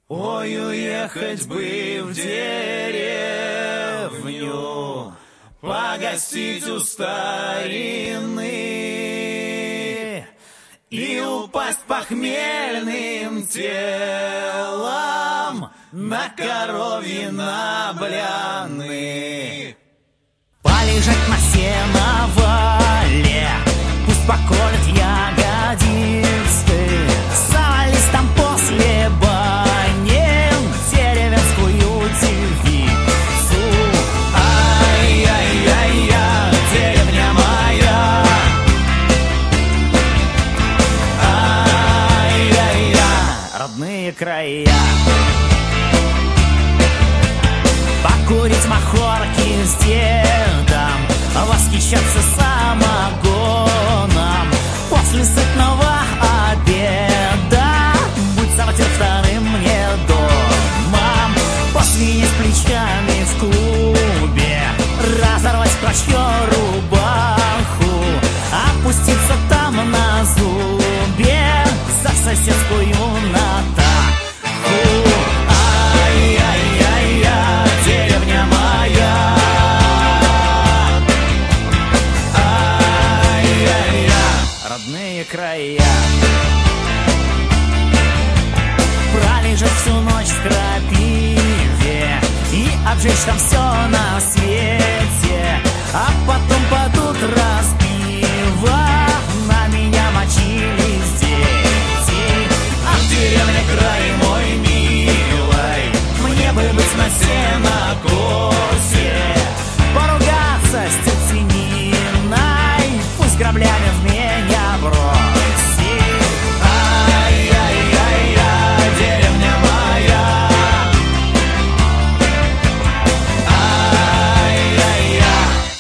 Ой, уехать бы в деревню, погостить у старины и упасть похмельным телом на коровьи набляны. Полежать на сеновале, пусть поколет ягодицы, солистом после бани деревенскую девицу. Ай-яй-яй-я, деревня моя. Ай-яй-я, родные края. Покурить махорки с дедом, восхищаться самогоном после сытного обеда, будь завтра вторым мне домом, посвинить плечами в клубе, разорвать в клочья рубаху, опуститься там на зубе за соседскую натаху. деревня моя. Ай-яй-я, родные края. Пролежать всю ночь в крапиве и обжечь там все на свете, а потом под утро с пива на меня мочились дети. А в деревне край мой милый, мне бы быть на сенокосе, поругаться с тетей Ниной, пусть граблями в меня бросит. Ай-яй-яй-я, деревня моя. Ай-яй-я.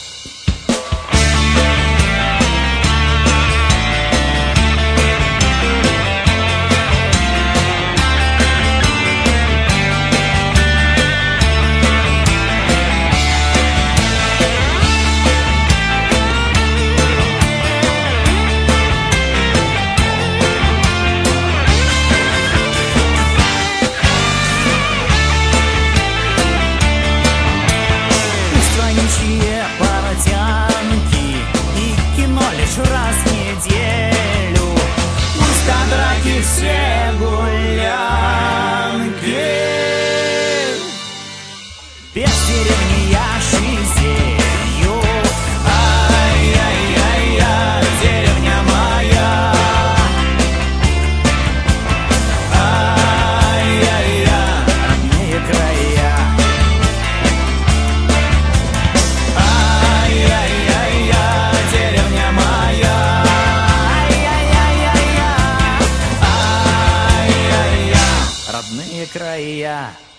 Страничные портянки и кино лишь раз в неделю, Пусть до драки все гулянки. без деревни я жизнью. Ай-яй-яй-я, деревня моя. Ай-яй-я, Родные края. ай-яй-яй-я, деревня моя. Ай-яй-яй-яй-я. Ай-яй-я. Родные края.